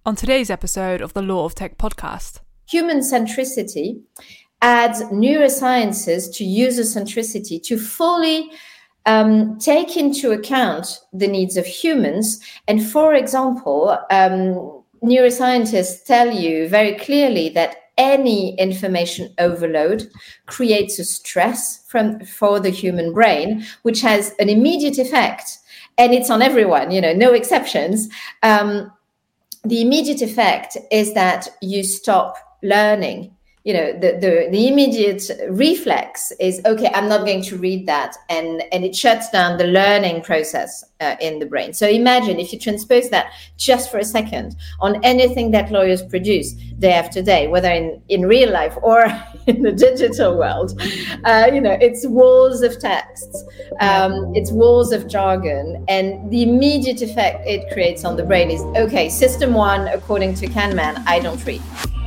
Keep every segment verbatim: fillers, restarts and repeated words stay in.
on today's episode of the Law of Tech podcast. Human centricity adds neurosciences to user centricity to fully um, take into account the needs of humans. And for example, um, neuroscientists tell you very clearly that any information overload creates a stress from, for the human brain, which has an immediate effect. And it's on everyone, you know, no exceptions. Um, the immediate effect is that you stop learning. You know, the, the, the immediate reflex is, okay, I'm not going to read that. And, and it shuts down the learning process uh, in the brain. So imagine if you transpose that just for a second on anything that lawyers produce day after day, whether in, in real life or in the digital world, uh, you know, it's walls of texts, um, it's walls of jargon. And the immediate effect it creates on the brain is, okay, system one, according to Kahneman, I don't read.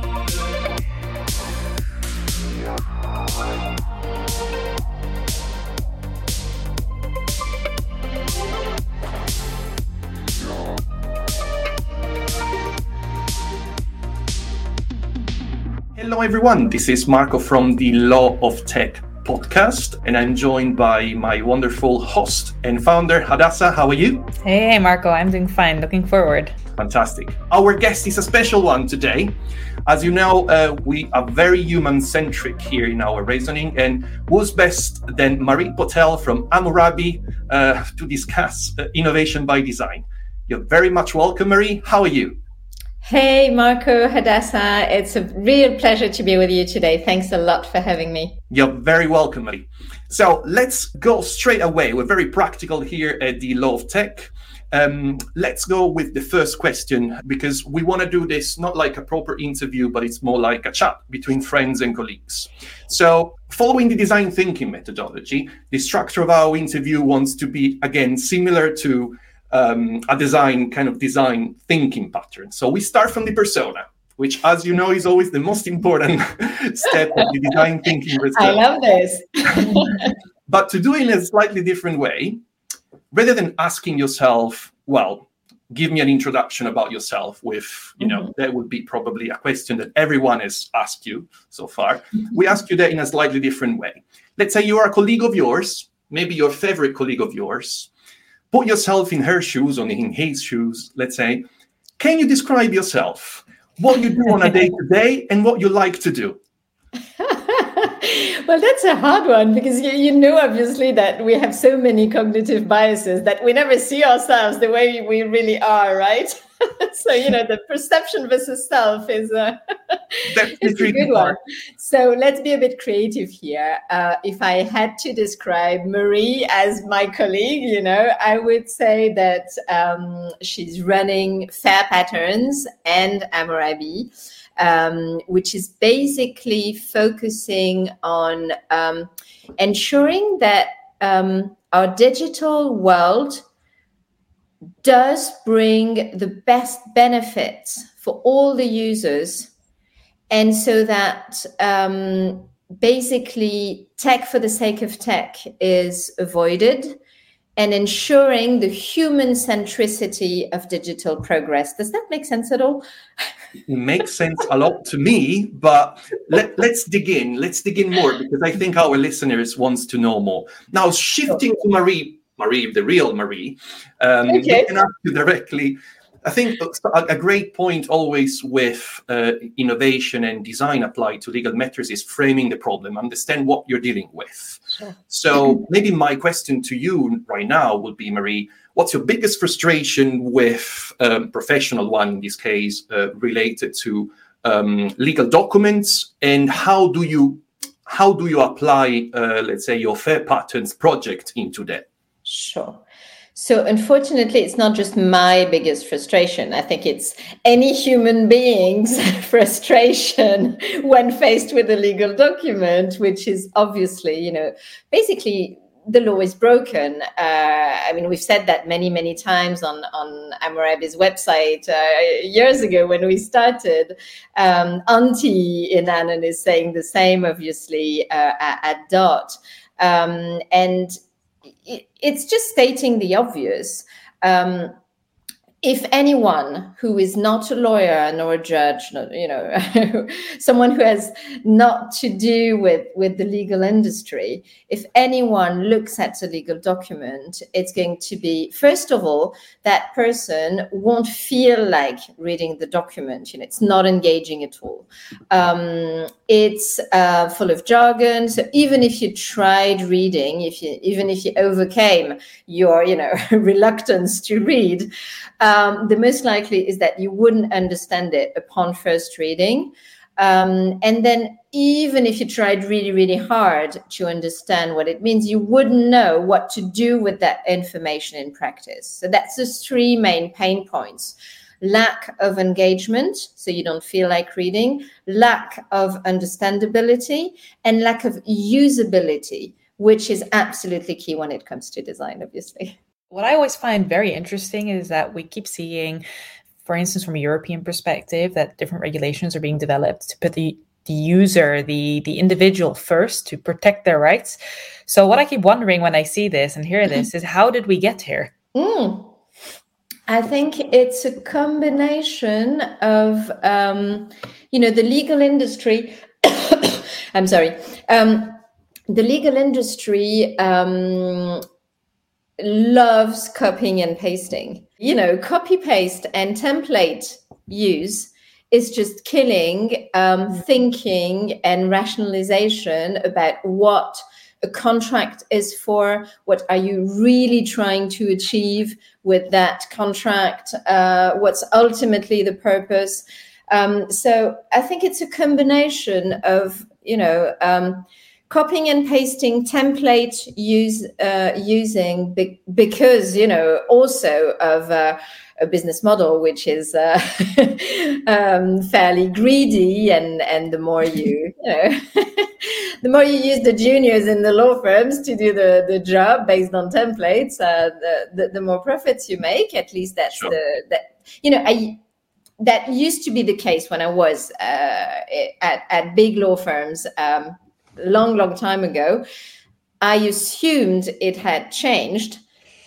Hello everyone, this is Marco from the Law of Tech podcast, and I'm joined by my wonderful host and founder, Hadassah. How are you? Hey Marco, I'm doing fine, looking forward. Fantastic. Our guest is a special one today. As you know, uh, we are very human-centric here in our reasoning, and who's best than Marie Potel from Hammurabi uh, to discuss uh, innovation by design. You're very much welcome, Marie. How are you? Hey, Marco, Hadassah. It's a real pleasure to be with you today. Thanks a lot for having me. You're very welcome, Marie. So let's go straight away. We're very practical here at the Law of Tech. Um, let's go with the first question, because we want to do this not like a proper interview, but it's more like a chat between friends and colleagues. So following the design thinking methodology, the structure of our interview wants to be, again, similar to Um, a design kind of design thinking pattern. So we start from the persona, which, as you know, is always the most important step of the design thinking research. I love this. But to do it in a slightly different way, rather than asking yourself, well, give me an introduction about yourself with, you know, mm-hmm. that would be probably a question that everyone has asked you so far. Mm-hmm. We ask you that in a slightly different way. Let's say you are a colleague of yours, maybe your favorite colleague of yours. Put yourself in her shoes or in his shoes, let's say. Can you describe yourself? What you do on a day-to-day and what you like to do? Well, that's a hard one, because you, you know, obviously, that we have so many cognitive biases that we never see ourselves the way we really are, right? So, you know, the perception versus self is a, it's a good one. So let's be a bit creative here. Uh, if I had to describe Marie as my colleague, you know, I would say that um, she's running Fair Patterns and Hammurabi, um, which is basically focusing on um, ensuring that um, our digital world does bring the best benefits for all the users, and so that um, basically tech for the sake of tech is avoided, and ensuring the human centricity of digital progress. Does that make sense at all? It makes sense a lot to me, but let, let's dig in. Let's dig in more, because I think our listeners wants to know more. Now, shifting to Marie, Marie, the real Marie, um, okay. we can ask you directly. I think a, a great point always with uh, innovation and design applied to legal matters is framing the problem, understand what you're dealing with. Sure. So maybe my question to you right now would be, Marie, what's your biggest frustration with a um, professional one, in this case, uh, related to um, legal documents, and how do you how do you apply, uh, let's say, your Fair Patterns project into that? Sure. So unfortunately, it's not just my biggest frustration. I think it's any human being's frustration when faced with a legal document, which is obviously, you know, basically the law is broken. Uh, I mean, we've said that many, many times on, on Hammurabi's website uh, years ago when we started. Um, Auntie in Annan is saying the same, obviously, uh, at, at Dot. Um, and it, it's just stating the obvious. Um, if anyone who is not a lawyer nor a judge, you know, someone who has not to do with, with the legal industry, if anyone looks at a legal document, it's going to be, first of all, that person won't feel like reading the document. You know, it's not engaging at all. Um, it's uh, full of jargon. So even if you tried reading, if you even if you overcame your, you know, reluctance to read, Um, the most likely is that you wouldn't understand it upon first reading. Um, and then even if you tried really, really hard to understand what it means, you wouldn't know what to do with that information in practice. So that's the three main pain points. Lack of engagement, so you don't feel like reading, lack of understandability, and lack of usability, which is absolutely key when it comes to design, obviously. What I always find very interesting is that we keep seeing, for instance, from a European perspective, that different regulations are being developed to put the, the user, the, the individual first, to protect their rights. So what I keep wondering when I see this and hear this is, how did we get here? Mm. I think it's a combination of, um, you know, the legal industry. I'm sorry. Um, the legal industry um, loves copying and pasting. You know, copy paste and template use is just killing um, thinking and rationalization about what a contract is for, what are you really trying to achieve with that contract, uh, what's ultimately the purpose. Um, so I think it's a combination of, you know, um, copying and pasting, template use uh, using be- because, you know, also of uh, a business model which is uh, um, fairly greedy, and and the more you, you know, the more you use the juniors in the law firms to do the, the job based on templates, uh, the, the the more profits you make. At least that's sure. the that you know I. That used to be the case when I was uh, at at big law firms. Um, long, long time ago. I assumed it had changed,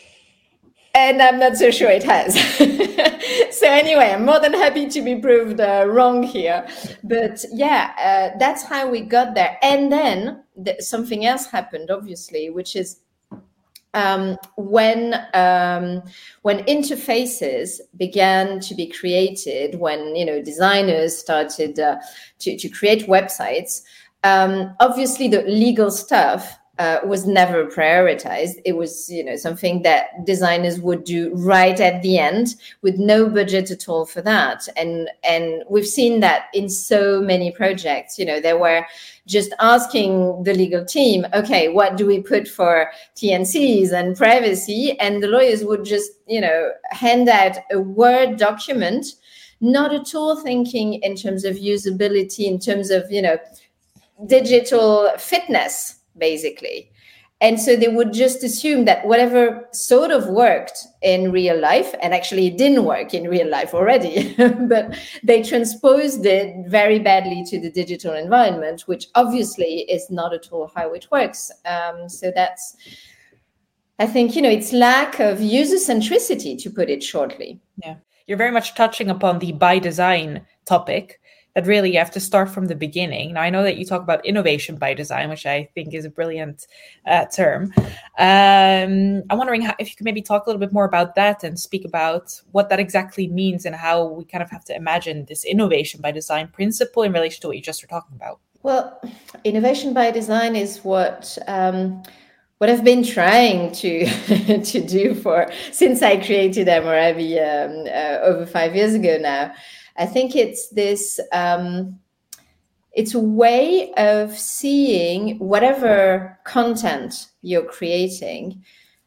and I'm not so sure it has. So anyway, I'm more than happy to be proved uh, wrong here. But yeah, uh, that's how we got there. And then th- something else happened, obviously, which is um, when um, when interfaces began to be created, when, you know, designers started uh, to, to create websites. Um, obviously, the legal stuff uh, was never prioritized. It was, you know, something that designers would do right at the end with no budget at all for that. And and we've seen that in so many projects. You know, they were just asking the legal team, okay, what do we put for T N Cs and privacy? And the lawyers would just, you know, hand out a Word document, not at all thinking in terms of usability, in terms of, you know, digital fitness, basically. And so they would just assume that whatever sort of worked in real life, and actually it didn't work in real life already, but they transposed it very badly to the digital environment, which obviously is not at all how it works. Um, so that's, I think, you know, it's lack of user centricity, to put it shortly. Yeah, you're very much touching upon the by design topic. That really you have to start from the beginning. Now, I know that you talk about innovation by design, which I think is a brilliant uh, term. Um, I'm wondering how, if you could maybe talk a little bit more about that and speak about what that exactly means and how we kind of have to imagine this innovation by design principle in relation to what you just were talking about. Well, innovation by design is what um, what I've been trying to to do for since I created Hammurabi um, uh, over five years ago now. I think it's this, um, it's a way of seeing whatever content you're creating,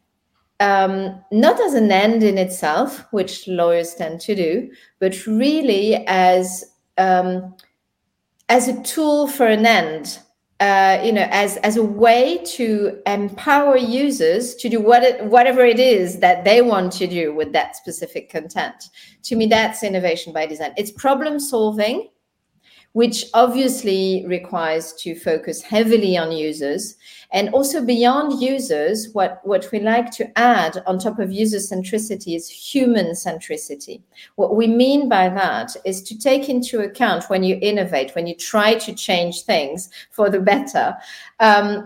um, not as an end in itself, which lawyers tend to do, but really as um, as a tool for an end. Uh, you know, as as a way to empower users to do what it, whatever it is that they want to do with that specific content. To me, that's innovation by design. It's problem solving which obviously requires to focus heavily on users. And also beyond users, what, what we like to add on top of user centricity is human centricity. What we mean by that is to take into account when you innovate, when you try to change things for the better, um,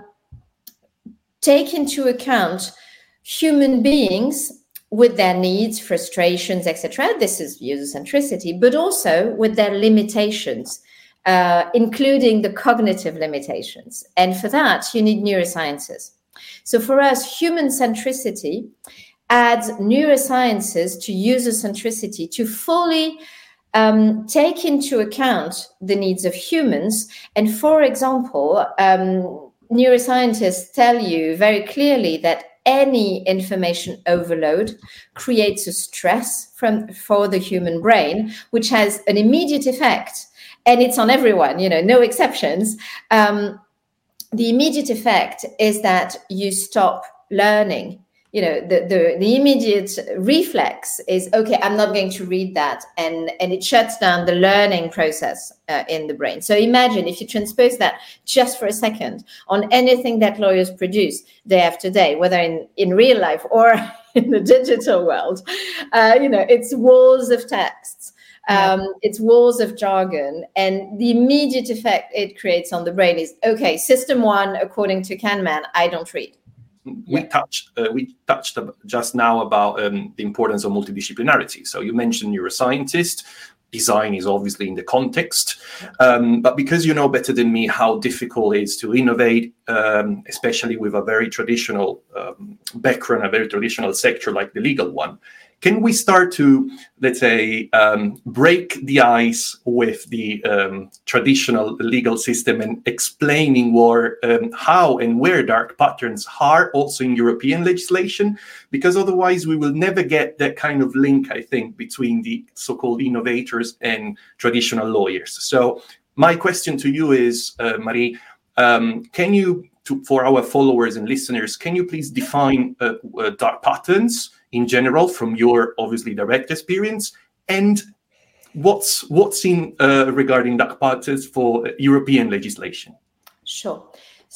take into account human beings with their needs, frustrations, et cetera. This is user centricity, but also with their limitations. Uh, including the cognitive limitations. And for that, you need neurosciences. So for us, human centricity adds neurosciences to user centricity to fully um, take into account the needs of humans. And for example, um, neuroscientists tell you very clearly that any information overload creates a stress from, for the human brain, which has an immediate effect. And it's on everyone, you know, no exceptions. Um, the immediate effect is that you stop learning. You know, the, the, the immediate reflex is, okay, I'm not going to read that. And, and it shuts down the learning process uh, in the brain. So imagine if you transpose that just for a second on anything that lawyers produce day after day, whether in, in real life or in the digital world, uh, you know, it's walls of texts. Um, yeah. It's walls of jargon, and the immediate effect it creates on the brain is, okay, system one, according to Kahneman, I don't read. We yeah. touched uh, we touched just now about um, the importance of multidisciplinarity. So you mentioned neuroscientist. Design is obviously in the context, um, but because you know better than me how difficult it is to innovate, um, especially with a very traditional um, background, a very traditional sector like the legal one, can we start to, let's say, um, break the ice with the um, traditional legal system and explaining where, um, how and where dark patterns are also in European legislation? Because otherwise we will never get that kind of link, I think, between the so-called innovators and traditional lawyers. So my question to you is, uh, Marie, um, can you, to, for our followers and listeners, can you please define uh, uh, dark patterns in general, from your obviously direct experience, and what's what's in uh, regarding dark patterns for European legislation? Sure.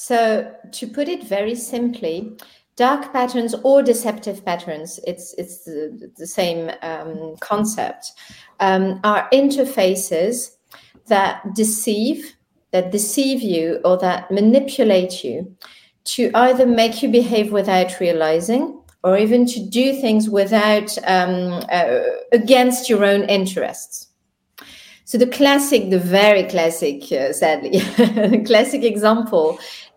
So to put it very simply, dark patterns or deceptive patterns, it's it's the, the same um, concept, um, are interfaces that deceive, that deceive you or that manipulate you to either make you behave without realizing, or even to do things without, um, uh, against your own interests. So the classic, the very classic, uh, sadly, the classic example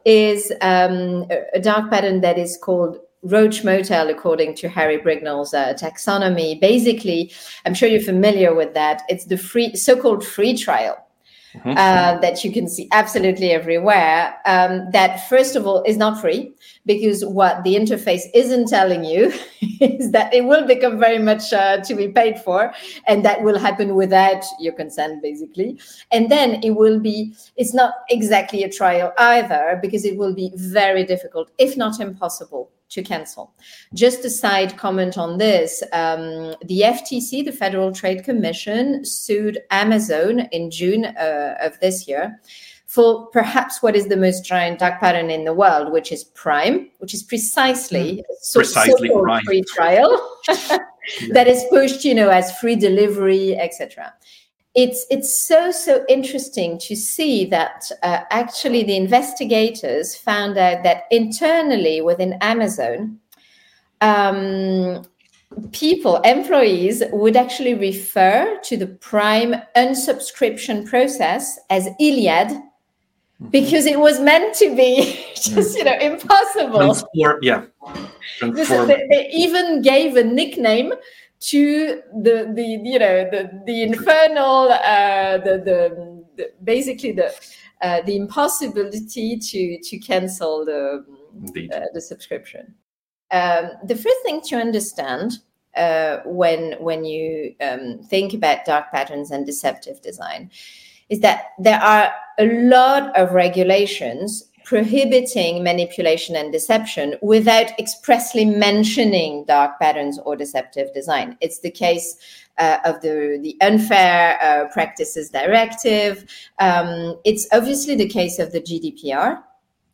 is um, a dark pattern that is called Roach Motel, according to Harry Brignall's uh, taxonomy. Basically, I'm sure you're familiar with that. It's the free, so-called free trial. Mm-hmm. Uh, that you can see absolutely everywhere, um, that first of all is not free, because what the interface isn't telling you is that it will become very much uh, to be paid for, and that will happen without your consent, basically. And then it will be, it's not exactly a trial either, because it will be very difficult, if not impossible, to cancel. Just a side comment on this, um, the F T C, the Federal Trade Commission, sued Amazon in June uh, of this year for perhaps what is the most giant dark pattern in the world, which is Prime, which is precisely mm, so, precisely so free trial yeah. that is pushed, you know, as free delivery, et cetera. It's it's so, so interesting to see that uh, actually the investigators found out that internally within Amazon, um, people, employees would actually refer to the Prime unsubscription process as Iliad, mm-hmm. because it was meant to be just, you know, impossible. Transform, yeah. Transform. They, they even gave a nickname to the the you know the the infernal uh, the, the the basically the uh, the impossibility to to cancel the uh, the subscription. Um, the first thing to understand uh, when when you um, think about dark patterns and deceptive design is that there are a lot of regulations prohibiting manipulation and deception without expressly mentioning dark patterns or deceptive design. It's the case uh, of the, the Unfair uh, Practices Directive. Um, it's obviously the case of the G D P R,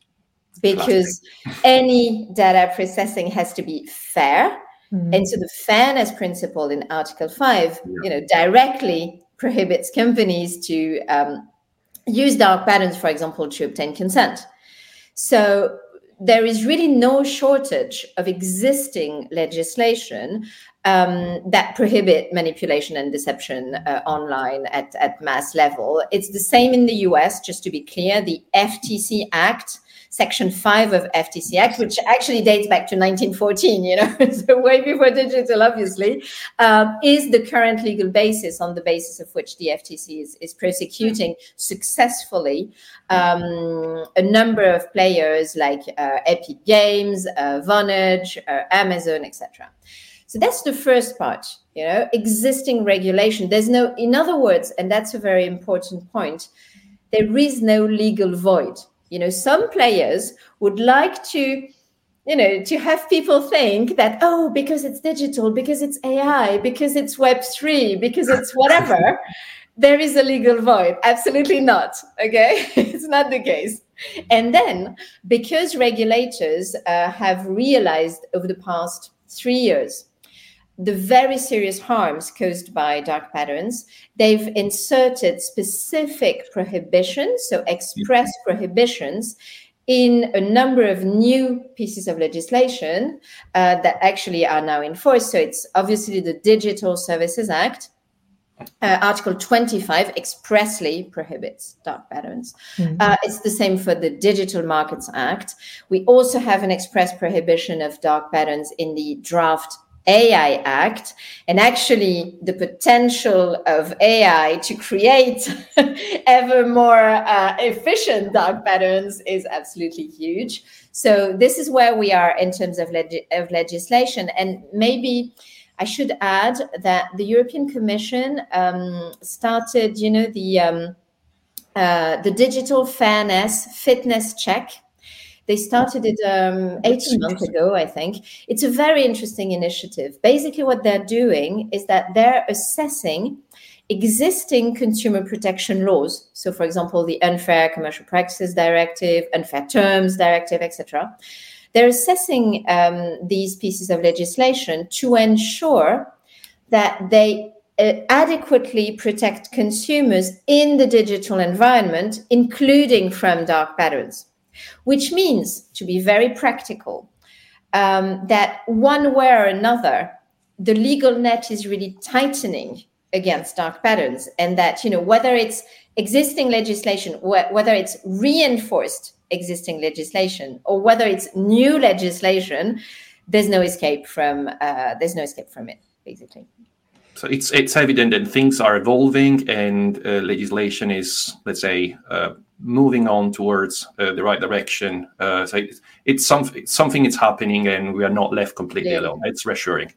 because any data processing has to be fair. Mm-hmm. And so the fairness principle in Article five, yeah. you know, directly prohibits companies to um, use dark patterns, for example, to obtain consent. So there is really no shortage of existing legislation um, that prohibit manipulation and deception uh, online at, at mass level. It's the same in the U S, just to be clear. The F T C Act, Section five of F T C Act, which actually dates back to nineteen fourteen, you know, so way before digital, obviously, um, is the current legal basis on the basis of which the F T C is, is prosecuting successfully um, a number of players like uh, Epic Games, uh, Vonage, uh, Amazon, et cetera. So that's the first part, you know, existing regulation. There's no, in other words, and that's a very important point, there is no legal void. You know, some players would like to, you know, to have people think that, oh, because it's digital, because it's A I, because it's Web three, because it's whatever, there is a legal void. Absolutely not. Okay, it's not the case. And then because regulators uh, have realized over the past three years the very serious harms caused by dark patterns, they've inserted specific prohibitions, so express prohibitions, in a number of new pieces of legislation uh, that actually are now in force. So it's obviously the Digital Services Act. Uh, Article twenty-five expressly prohibits dark patterns. Mm-hmm. Uh, it's the same for the Digital Markets Act. We also have an express prohibition of dark patterns in the draft A I Act, and actually the potential of A I to create ever more uh, efficient dark patterns is absolutely huge. So this is where we are in terms of, leg- of legislation. And maybe I should add that the European Commission um, started, you know, the um, uh, the digital fairness fitness check. They started it um, eighteen months ago, I think. It's a very interesting initiative. Basically, what they're doing is that they're assessing existing consumer protection laws. So, for example, the Unfair Commercial Practices Directive, Unfair Terms Directive, et cetera. They're assessing um, these pieces of legislation to ensure that they uh, adequately protect consumers in the digital environment, including from dark patterns. Which means, to be very practical, um, that one way or another, the legal net is really tightening against dark patterns, and that, you know, whether it's existing legislation, wh- whether it's reinforced existing legislation, or whether it's new legislation, there's no escape from uh, there's no escape from it, basically. So it's it's evident that things are evolving, and uh, legislation is, let's say, uh, moving on towards uh, the right direction. Uh, so it's, it's something something is happening, and we are not left completely yeah. alone. It's reassuring.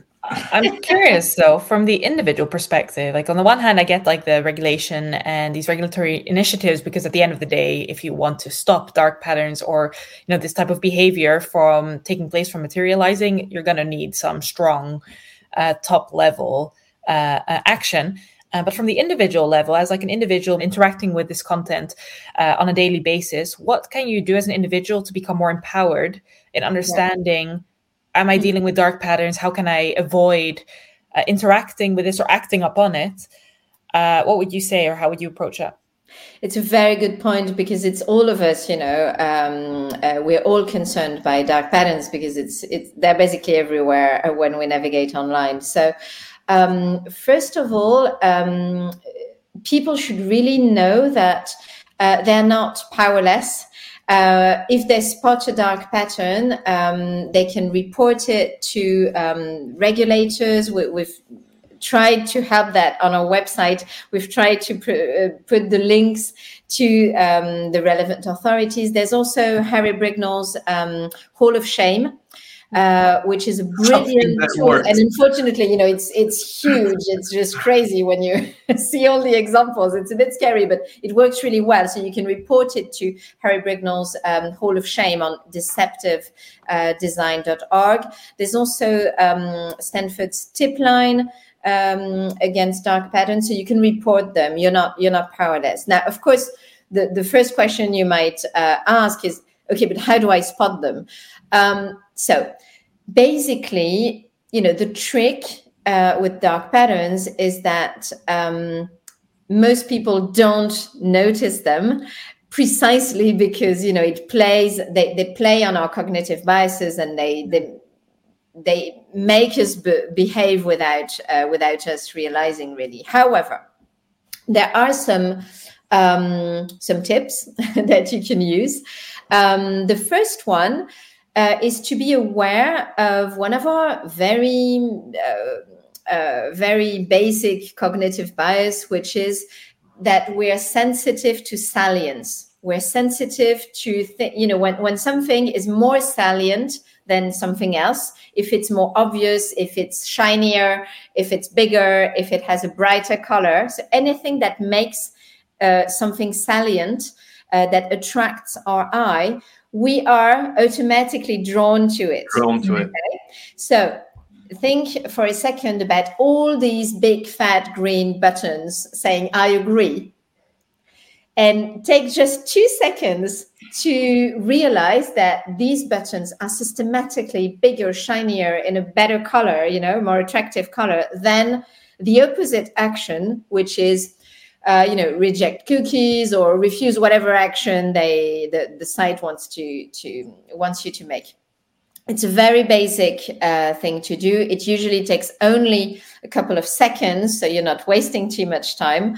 I'm curious, though, from the individual perspective. Like, on the one hand, I get like the regulation and these regulatory initiatives, because at the end of the day, if you want to stop dark patterns or, you know, this type of behavior from taking place, from materializing, you're going to need some strong uh, top level uh, uh, action. Uh, but from the individual level, as like an individual interacting with this content uh, on a daily basis, what can you do as an individual to become more empowered in understanding, yeah. am I dealing with dark patterns? How can I avoid uh, interacting with this or acting upon it? Uh, what would you say, or how would you approach that? It's a very good point, because it's all of us, you know, um, uh, we're all concerned by dark patterns, because it's it's they're basically everywhere when we navigate online. So um, first of all, um, people should really know that uh, they're not powerless. Uh, if they spot a dark pattern, um, they can report it to um, regulators. We, we've tried to help that on our website. We've tried to pr- uh, put the links to um, the relevant authorities. There's also Harry Brignall's um, Hall of Shame, uh, which is a brilliant tool. Works. And unfortunately, you know, it's it's huge. It's just crazy when you see all the examples. It's a bit scary, but it works really well. So you can report it to Harry Brignall's um, Hall of Shame on deceptive design dot org. There's also um, Stanford's tip line um, against dark patterns, so you can report them. You're not you're not powerless. Now, of course, the, the first question you might uh, ask is, okay, but how do I spot them? Um, so basically, you know, the trick uh, with dark patterns is that um, most people don't notice them, precisely because, you know, it plays, they, they play on our cognitive biases, and they they, they make us be- behave without uh, without us realizing, really. However, there are some um, some tips that you can use. Um, the first one uh, is to be aware of one of our very uh, uh, very basic cognitive bias, which is that we're sensitive to salience. We're sensitive to, th- you know, when, when something is more salient than something else, if it's more obvious, if it's shinier, if it's bigger, if it has a brighter color. So anything that makes uh, something salient, uh, that attracts our eye, we are automatically drawn to it. Drawn to okay? it. So think for a second about all these big fat green buttons saying, I agree. And take just two seconds to realize that these buttons are systematically bigger, shinier, in a better color, you know, more attractive color than the opposite action, which is, uh, you know, reject cookies or refuse whatever action they the, the site wants to to wants you to make. It's a very basic uh, thing to do. It usually takes only a couple of seconds, so you're not wasting too much time.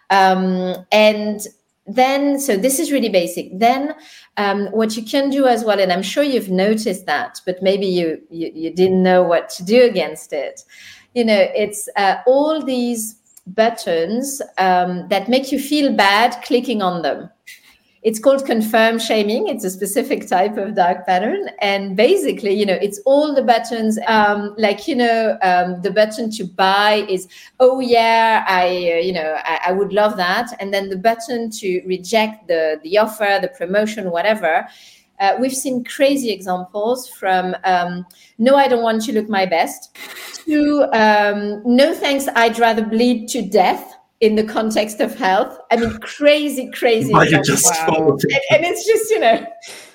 Um, and then, so this is really basic. Then um, what you can do as well, and I'm sure you've noticed that, but maybe you you, you didn't know what to do against it. You know, it's uh, all these buttons um, that make you feel bad clicking on them. It's called confirm shaming. It's a specific type of dark pattern. And basically, you know, it's all the buttons, um, like, you know, um, the button to buy is, oh, yeah, I, uh, you know, I, I would love that. And then the button to reject the, the offer, the promotion, whatever. Uh, we've seen crazy examples from, um, no, I don't want to look my best, to um, no, thanks, I'd rather bleed to death. In the context of health, I mean, crazy, crazy. Just wow. and, and it's just, you know,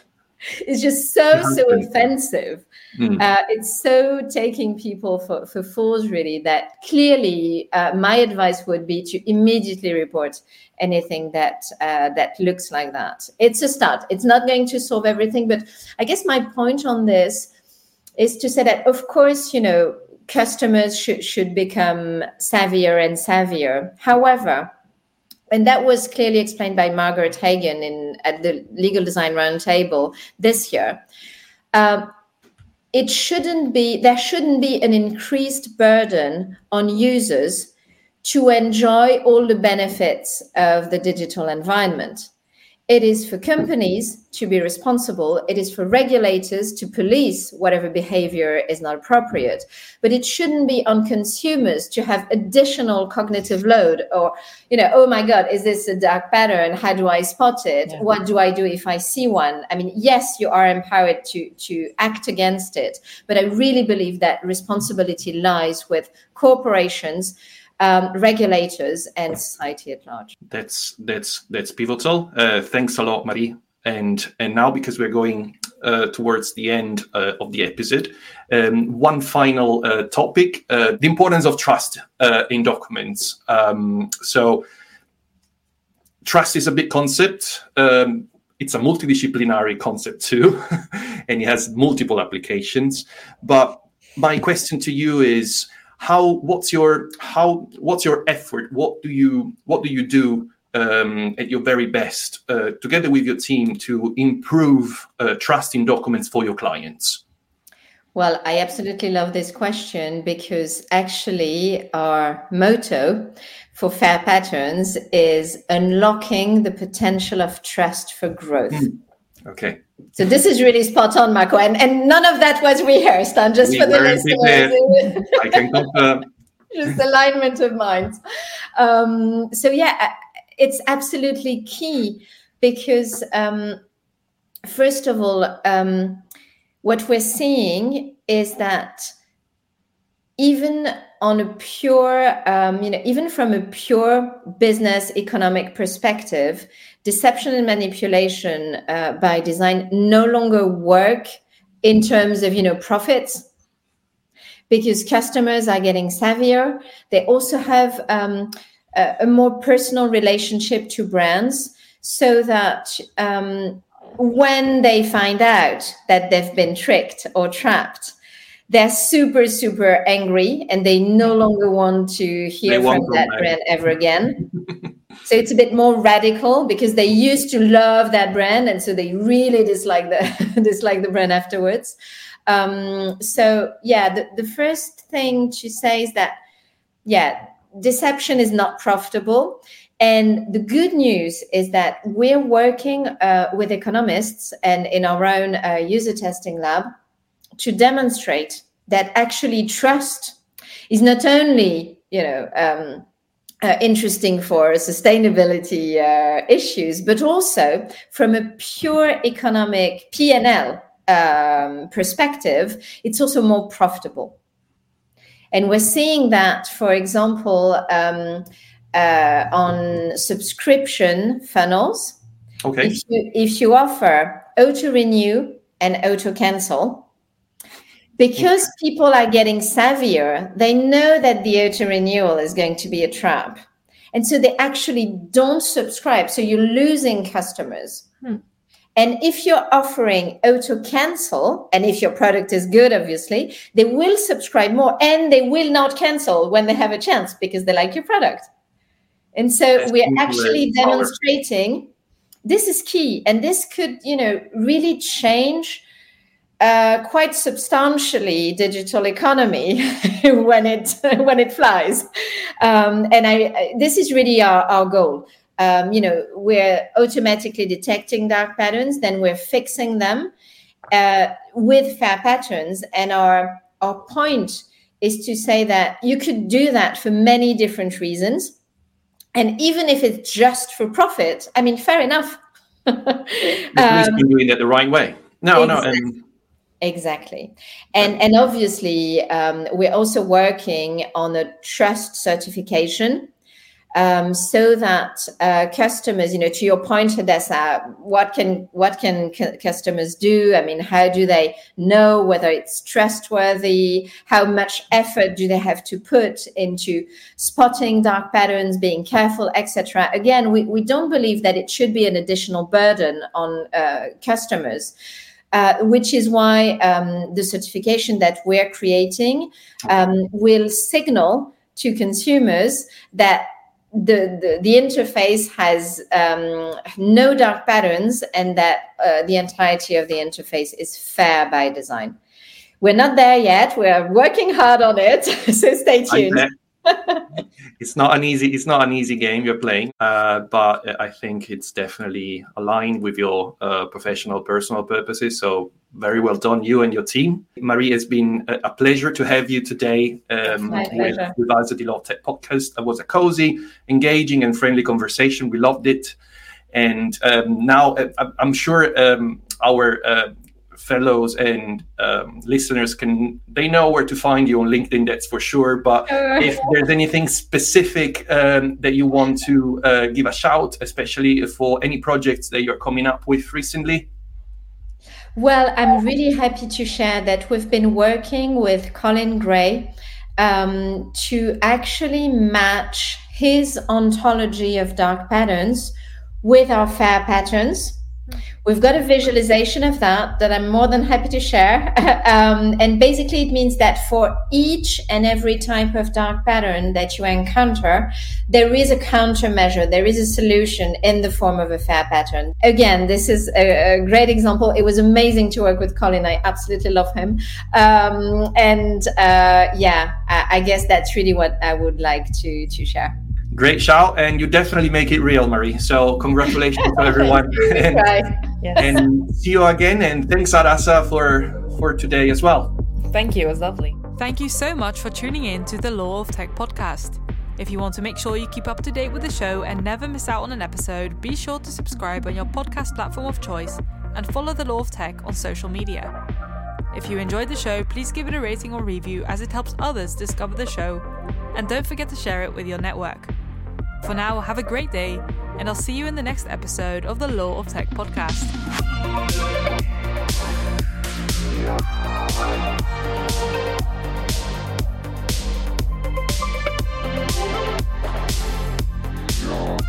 it's just so, so offensive. Mm. Uh, it's so taking people for, for fools, really, that clearly uh, my advice would be to immediately report anything that uh, that looks like that. It's a start. It's not going to solve everything. But I guess my point on this is to say that, of course, you know, customers should, should become savvier and savvier. However, and that was clearly explained by Margaret Hagan in at the Legal Design Roundtable this year, um, it shouldn't be, there shouldn't be an increased burden on users to enjoy all the benefits of the digital environment. It is for companies to be responsible. It is for regulators to police whatever behavior is not appropriate. But it shouldn't be on consumers to have additional cognitive load or, you know, oh my God, is this a dark pattern? How do I spot it? Yeah. What do I do if I see one? I mean, yes, you are empowered to, to act against it. But I really believe that responsibility lies with corporations, Um, regulators and society at large. That's that's that's pivotal. Uh, thanks a lot, Marie. And and now, because we're going uh, towards the end uh, of the episode, um, one final uh, topic: uh, the importance of trust uh, in documents. Um, so, trust is a big concept. Um, it's a multidisciplinary concept too, and it has multiple applications. But my question to you is: How what's your how what's your effort? What do you what do you do um, at your very best uh, together with your team to improve uh, trust in documents for your clients? Well, I absolutely love this question because actually our motto for Fair Patterns is unlocking the potential of trust for growth. Mm. Okay. So this is really spot on, Marco. And, and none of that was rehearsed. And just We for the weren't listeners, I can confirm. just alignment of minds. Um, so yeah, it's absolutely key because um, first of all, um, what we're seeing is that even on a pure, um, you know, even from a pure business economic perspective, deception and manipulation uh, by design no longer work in terms of, you know, profits, because customers are getting savvier. They also have um, a, a more personal relationship to brands, so that um, when they find out that they've been tricked or trapped, they're super, super angry and they no longer want to hear from that brand ever again. So it's a bit more radical because they used to love that brand, and so they really dislike the dislike the brand afterwards. Um, so yeah, the, the first thing to say is that, yeah, deception is not profitable. And the good news is that we're working uh, with economists and in our own uh, user testing lab to demonstrate that actually trust is not only, you know, um, uh, interesting for sustainability uh, issues, but also from a pure economic P and L um, perspective, it's also more profitable. And we're seeing that, for example, um, uh, on subscription funnels. Okay. If you, if you offer auto renew and auto cancel, because people are getting savvier, they know that the auto renewal is going to be a trap. And so they actually don't subscribe. So you're losing customers. Hmm. And if you're offering auto cancel, and if your product is good, obviously, they will subscribe more and they will not cancel when they have a chance because they like your product. And so That's we're actually demonstrating this is key. And this could, you know, really change Uh, quite substantially digital economy when it when it flies, um, and I, I this is really our, our goal. Um, you know, we're automatically detecting dark patterns, then we're fixing them uh, with fair patterns, and our our point is to say that you could do that for many different reasons, and even if it's just for profit, I mean, fair enough. At least you're doing it the right way. No, exactly. no, and. Exactly. And and obviously, um, we're also working on a trust certification um, so that uh, customers, you know, to your point, Hadassah, what can what can c- customers do? I mean, how do they know whether it's trustworthy? How much effort do they have to put into spotting dark patterns, being careful, et cetera? Again, we, we don't believe that it should be an additional burden on uh, customers. Uh, which is why um, the certification that we're creating um, will signal to consumers that the, the, the interface has um, no dark patterns and that uh, the entirety of the interface is fair by design. We're not there yet. We're working hard on it, so stay tuned. It's not an easy. It's not an easy game you're playing, uh, but I think it's definitely aligned with your uh, professional, personal purposes. So very well done, you and your team. Marie, it's been a, a pleasure to have you today um, with, with us at the Law of Tech podcast. It was a cozy, engaging, and friendly conversation. We loved it, and um, now uh, I'm sure um, our uh, fellows and um, listeners can they know where to find you on LinkedIn, that's for sure, but if there's anything specific um, that you want to uh, give a shout, especially for any projects that you're coming up with recently. Well, I'm really happy to share that we've been working with Colin Gray um, to actually match his ontology of dark patterns with our fair patterns. We've got a visualization of that that I'm more than happy to share. um, and basically it means that for each and every type of dark pattern that you encounter, there is a countermeasure, there is a solution in the form of a fair pattern. Again, this is a, a great example. It was amazing to work with Colin. I absolutely love him. Um, and uh, yeah, I, I guess that's really what I would like to, to share. Great shout, and you definitely make it real, Marie. So congratulations to everyone. Right. Yes. And see you again. And thanks, Arasa, for, for today as well. Thank you. It was lovely. Thank you so much for tuning in to the Law of Tech podcast. If you want to make sure you keep up to date with the show and never miss out on an episode, be sure to subscribe on your podcast platform of choice and follow the Law of Tech on social media. If you enjoyed the show, please give it a rating or review as it helps others discover the show, and don't forget to share it with your network. For now, have a great day, and I'll see you in the next episode of the Law of Tech podcast. Yeah.